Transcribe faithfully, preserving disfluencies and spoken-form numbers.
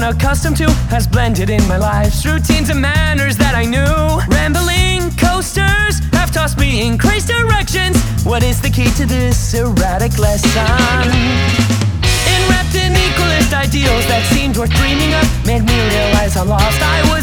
accustomed to has blended in my life's routines and manners that I knew. Rambling coasters have tossed me in crazy directions. What is the key to this erratic lesson? Enwrapped in equalist ideals that seemed worth dreaming of, made me realize how lost I was.